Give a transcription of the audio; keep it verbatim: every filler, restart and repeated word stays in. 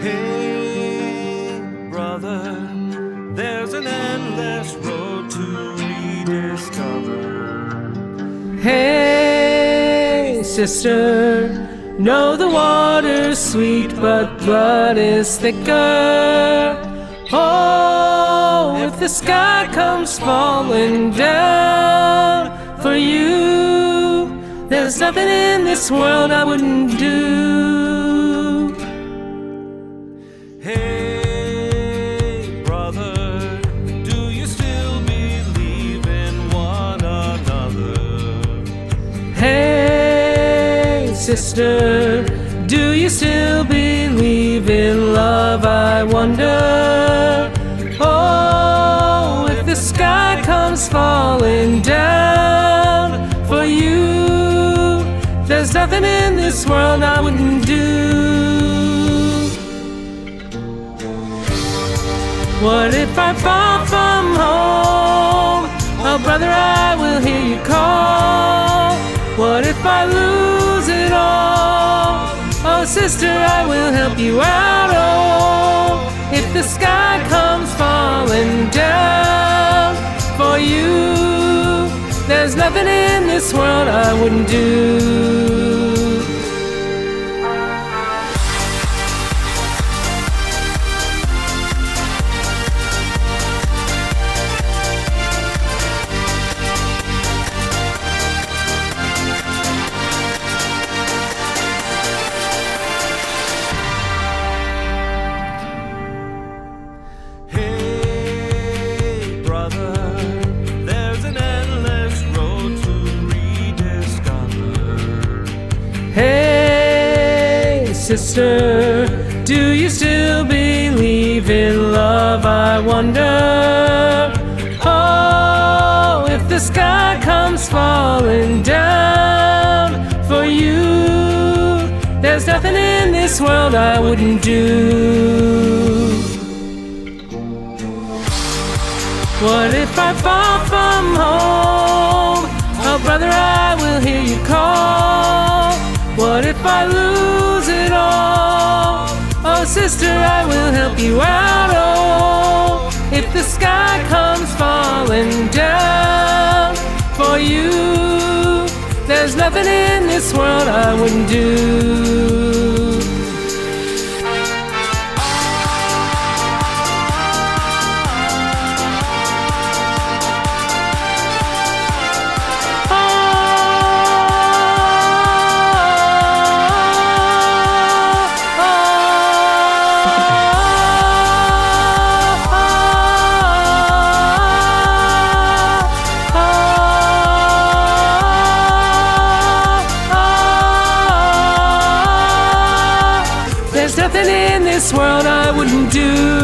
Hey, brother, there's an endless road to rediscover. Hey, sister, know the water's sweet, but blood is thicker. Oh, if the sky comes falling down for you, there's nothing in this world I wouldn't do. Hey, brother, do you still believe in one another? Hey, sister, do you still believe in love, I wonder? Oh, if the sky comes falling down for you, there's nothing in this world I wouldn't do. What if I fall from home? Oh, brother, I will hear you call. What if I lose it all? Oh, sister, I will help you out. Oh, if the sky comes falling down for you, there's nothing in this world I wouldn't do. Hey, brother, there's an endless road to rediscover. Hey, sister, do you still believe in love, I wonder? Oh, if the sky comes falling down for you, there's nothing in this world I wouldn't do. What if I fall from home? Oh, brother, I will hear you call. What if I lose it all? Oh, sister, I will help you out. Oh, if the sky comes falling down for you, there's nothing in this world I wouldn't do. There's nothing in this world I wouldn't do.